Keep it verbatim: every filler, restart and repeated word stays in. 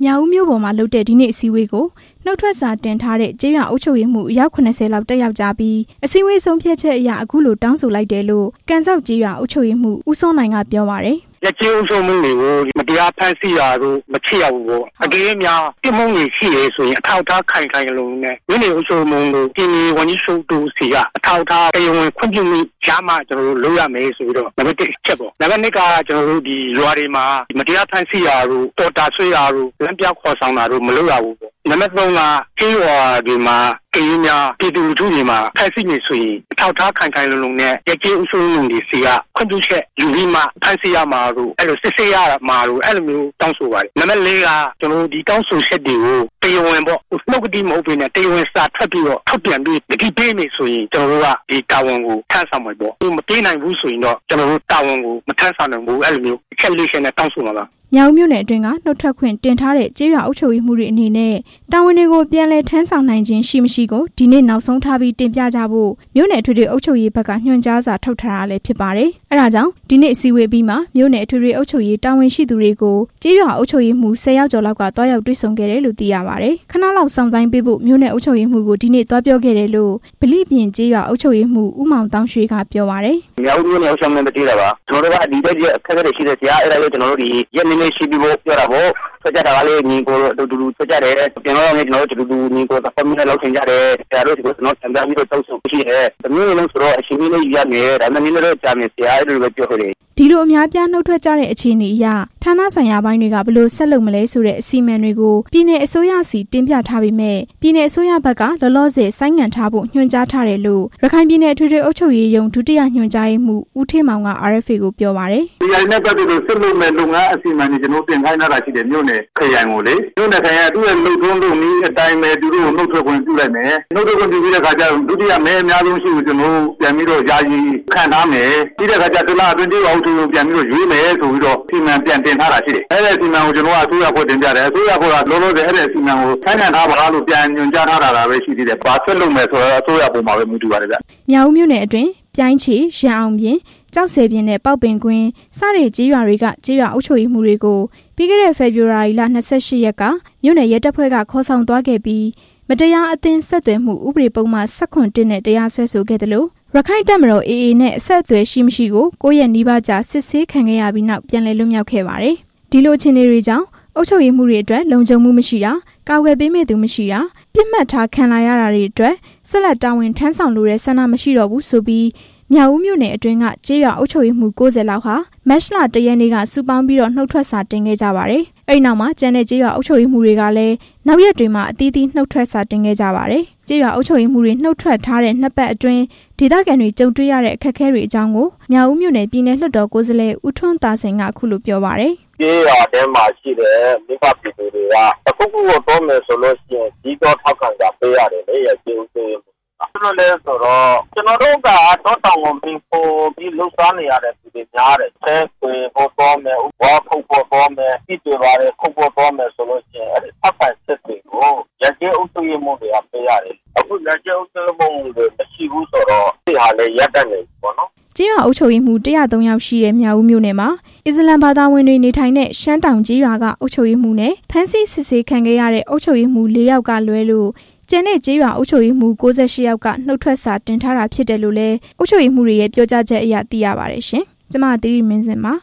မြောက်ဦးမြို့ပေါ်မှာလုပ်တဲ့ဒီနေ့အစည်းအဝေးကိုနှုတ်ထွက်စာတင်ထားတဲ့ကျေးရွာအုပ်ချုပ်ရေးမှူးအယောက်၇၀လောက်တက်ရောက်ကြပြီးအစည်းအဝေးဆုံးဖြတ်ချက်အရအခုလိုတောင်းဆိုလိုက်တယ်လို့ကန်ဆောက်ကျေးရွာအုပ်ချုပ်ရေးမှူးဦးစောနိုင်ကပြောပါတယ်ရကျေးဥဆုံးမှုတွေကိုမတရားဖမ်းဆီးရတော့မချစ်ရဘူးပေါ့အကယ်၍များပြစ်မှုတွေရှိရဲဆိုရင်အထောက်အထားခိုင်ခိုင်လုံးနဲ့မြို့နယ်ဥဆုံးမှုတို့ပြည်နယ်ဝန်ကြီးချုပ်တို့စီကအထောက်အထားတရားဝင်ခွင့်ပြုမှုရမှကျွန်တော်တို့လုပ်ရမယ်ဆိုပြီးတော့နံပါတ်တစ်ချက်ပေါ့နံပါတ်နှစ်ကကျွန်တော်တို့ဒီရွာတွေမှာမတရားဖမ်းဆီးရတော့တော်တာဆွေးရတော့လမ်းပြခေါ်ဆောင်တာတို့မလုပ်ရဘူးပေါ့နံပါတ်သုံးကကျေးရွာတွေမှာကရင်များပြည်သူလူထုတွေမှာဖမ်းဆီးနေဆိုရင်အထောက်အထားခိုင်ခိုင်လုံးလုံးနဲ့ရကျေးဥဆုံးမှုတွေစီကခွင့်ပြုချက်ယူပြီးမှဖမ်းဆီးရမှာတို့အဲ့လိုစစ်ဆေးရမှာတို့အဲ့လိုမျိုးတောင်းဆိုပါတယ်နံပါတ်လေးကကျွန်တော်တို့ဒီတောင်းဆိုချက်တွေကိုတရားဝင်ပေါ့နှုတ်ကတိမဟုတ်ဘဲနဲ့တရားဝင်စာထွက်ပြီးတော့ထုတ်ပြန်ပြီးတတိပေးနေဆိုရင်ကျွန်တော်တို့ကဒီတာဝန်ကိုထမ်းဆောင်မှာပေါ့ဒီမပေးနိုင်ဘူးဆိုရင်တော့ကျွန်တော်တို့တာဝန်ကိုမထမ်းဆောင်နိုင်ဘူးအဲ့လိုမျိုးအချက်လေးချက်နဲ့တောင်းဆိုမှာပါမြောက်မြို့နယ်အတွင်းကနှုတ်ထွက်ခွင့်တင်ထားတဲ့ကျေးရွာအုပ်ချုပ်ရေးမှူးတွေအနေနဲ့တာဝန်တွေကိုပြန်လည်ထမ်းဆောင်နိုင်ခြင်းရှိမရှိကိုဒီနေ့နောက်ဆုံးထားပြီးတင်ပြကြဖို့မြို့နယ်အထွေထွေအုပ်ချုပ်ရေးဘက်ကညွှန်ကြားစာထုတ်ထားတာလည်းဖြစ်ပါတယ်။အဲဒါကြောင့်ဒီနေ့အစည်းအဝေးပြီးမှမြို့နယ်အထွေထွေအုပ်ချုပ်ရေးတာဝန်ရှိသူတွေကိုကျေးရွာအုပ်ချုပ်ရေးမှူး၁၀ယောက်ကျော်လောက်ကတွားရောက်တွေ့ဆုံခဲ့တယ်လို့သိရပါတယ်။ခဏလောက်စောင့်ဆိုင်ပေးဖို့မြို့နယ်အုပ်ချုပ်ရေးမှူးကိုဒီနေ့တွားပြောခဲ့တယ်လို့ဗလိပြင်ကျေးရွာအုပ်ချုပ်ရေးမှူးဦးမောင်တောင်းရွှေကပြောပါတယ်။မြောက်မြို့နယ်အုပ်ချုပ်ရေးမှူးတည်တာပါ။ကျွန်တော်တို့ကဒီဘက်ကျအခက်အခဲရှိတဲ့ဆရာအဲ့ဒါကိုကျွန်တော်တို့ဒီရက်နေနေရှိပြီးဖို့ပြောတာပေါ့ဆက်ကြတာကလေးညီကိုတို့အတူတူဆက်ကြတယ်ပြန်တော့လည်းကျွန်တော်တို့တူတူညီကိုသဘောမျိုးနဲ့လောက်ဆင်ကြတယ်ဆရာတို့ဒီကိုကျွန်တော်စံပြပြီးတော့တောက်ဆုံရှိတယ်တမျိုးလုံးဆိုတော့အရှင်ကြီးလေးရမယ်ဒါမှမဟုတ်လည်းကြာမယ်ဆရာအဲ့လိုပဲပြောခဲ့တယ်ဒီလိုအများပြားနှုတ်ထွက်ကြတဲ့အခြေအနေအရဌာနဆိုင်ရာပိုင်းတွေကဘယ်လိုဆက်လုပ်မလဲဆိုတဲ့အစီအမံတွေကိုပြည်내အစိုးရစီတင်ပြထားပေမဲ့ပြည်내အစိုးရဘက်ကလောလောဆယ်ဆိုင်းငံ့ထားဖို့ညွှန်ကြားထားတယ်လို့ရခိုင်ပြည်내အထွေထွေအုပ်ချုပ်ရေးရုံးဒုတိယညွှန်ကြားရေးမှူးဦးထေးမောင်က R F A ကိုပြောပါတယ်ဒီအရင်နဲ့ပတ်သက်လို့ဆက်လုပ်မဲ့လုပ်ငန်းအစီအမံတွေကျွန်တော်တင်ခိုင်းထားတာရှိတယ်မြို့နယ်ခရိုင်ကိုလေမြို့နယ်ခရိုင်ကသူ့ရဲ့လုပ်ထုံးလုပ်နည်းအတိုင်းပဲသူတို့ကိုနှုတ်ထွက်ခွင့်ပြုလိုက်မယ်နှုတ်ထွက်ခွင့်ပြုပြီးတဲ့အခါကျဒုတိယမဲအများဆုံးရှိကိုကျွန်တော်ပြန်ပြီးတော့ယာယီခံထားမယ်ပြီးတဲ့အခါကျတလားအတွင်းကျေးအောင်သူပြန်ပြီးတော့ရွေးမယ်ဆိုပြီးတော့စီမံပြန်တင်ထားတာရှိတယ်အဲ့ဒီစီမံကိုကျွန်တော်ကအစိုးရဖွဲ့တင်ပြတယ်အစိုးရဖွဲ့ကလုံးလုံးတဲ့အဲ့ဒီစီမံကိုဆိုင်းငံ့ထားပါလို့ပြန်ညွှန်ကြားထားတာပဲရှိသေးတယ်ဘာဆက်လုပ်မယ်ဆိုတော့အစိုးရပုံမှာပဲမူတည်ပါတယ်ဗျမြောက်ဦးမြို့နယ်အတွင်းပြိုင်းချီရန်အောင်ပြင်ကြောက်ဆယ်ပြင်းနဲ့ပေါက်ပင်ကွင်းစတဲ့ကျေးရွာတွေကကျေးရွာအုပ်ချုပ်ရေးမှူးတွေကိုပြီးခဲ့တဲ့ဖေဖော်ဝါရီလ၂၈ရက်ကမြို့နယ်ရဲတပ်ဖွဲ့ကခေါ်ဆောင်သွားခဲ့ပြီးမတရားအသင်းဆက်သွယ်မှုဥပဒေပုံမှန်၁၇နဲ့တရားစွဲဆိုခဲ့တယ်လို့ရခိုင်တပ်မတော် A A နဲ့အဆက်အသွယ်ရှိမရှိကိုကိုယ့်ရဲ့နှီးပါးကြာစစ်ဆေးခံခဲ့ရပြီးနောက်ပြန်လည်လွတ်မြောက်ခဲ့ပါတယ်။ဒီလိုအခြေအနေတွေကြောင့်အုပ်ချုပ်ရေးမှူးတွေအတွက်လုံခြုံမှုမရှိတာကာကွယ်ပေးမဲ့သူမရှိတာပြစ်မှတ်ထားခံလာရတာတွေအတွက်ဆက်လက်တာဝန်ထမ်းဆောင်လိုတဲ့ဆန္ဒမရှိတော့ဘူးဆိုပြီးမြောက်ဦးမြို့နယ်အတွင်းကကျေးရွာအုပ်ချုပ်ရေးမှူး၉၀လောက်ဟာမတ်လတရက်နေ့ကစုပေါင်းပြီးတော့နှုတ်ထွက်စာတင်ခဲ့ကြပါတယ်။အဲဒီနောက်မှာကျန်တဲ့ကျေးရွာအုပ်ချုပ်ရေးမှူးတွေကလည်းနောက်ရက်တွေမှာအသီးသီးနှုတ်ထွက်စာတင်ခဲ့ကြပါတယ်။ကျေးရွာအုပ်ချုပ်ရေးမှူးတွေနှုတ်ထွက်ထားတဲ့နှစ်ပတ်အတွင်းဒေသခံတွေကြုံတွေ့ရတဲ့အခက်အခဲတွေအကြောင်းကိုမြောက်ဦးမြို့နယ်ပြည်내လွှတ်တော်ကိုယ်စားလှယ်ဦးထွန်းသာစိန်ကအခုလိုပြောပါတယ်။ကျေးရွာထဲမှာရှိတဲ့မိဘပြည်သူတွေကအခုခုကိုတော့မယ်ဆိုလို့ရှိရင်ဒီတော့ထောက်ခံကြပေးရတယ်လေရကျေးဦးကျေးအဲ့လိုလဲဆိုတော့ကျွန်တော်တို့ကတော့တောင်းဝန်ပြီးပို့ပြီးလှုပ်ရှားနေရတဲ့သူတွေများတယ်ဆဲခွေပေါ်ပေါ်မယ်ဥပဒေခုပေါ်ပေါ်မယ်ပြည်တွေပါလေခုပေါ်ပေါ်မယ်ဆိုလို့ရှိရင်အဲ့ဒီအပိုင်စစ်တွေကိုရကျေအုပ်စုရမှုတွေကပေးရတယ်အခုရကျေအုပ်စုမှုတွေမရှိဘူးဆိုတော့ဒီဟာလေရပ်တန့်နေပေါ့နော်ကျေးရွာအုပ်ချုပ်ရေးမှူး၁၀၃ယောက်ရှိတဲ့မြောက်ဦးမြို့နယ်မှာအစ္စလမ်ဘာသာဝင်တွေနေထိုင်တဲ့ရှမ်းတောင်ကျေးရွာကအုပ်ချုပ်ရေးမှူးနဲ့ဖမ်းဆီးစစ်ဆေးခံခဲ့ရတဲ့အုပ်ချုပ်ရေးမှူး၄ယောက်ကလွဲလို့ကျန်တဲ့ကျေးရွာအုပ်ချုပ်ရေးမှူး၉၈ယောက်ကနှုတ်ထွက်စာတင်ထားတာဖြစ်တယ်လို့လည်းအုပ်ချုပ်ရေးမှူးတွေရဲ့ပြောကြားချက်အရသိရပါတယ်ရှင်။ကျမသီရိမင်းစင်ပါ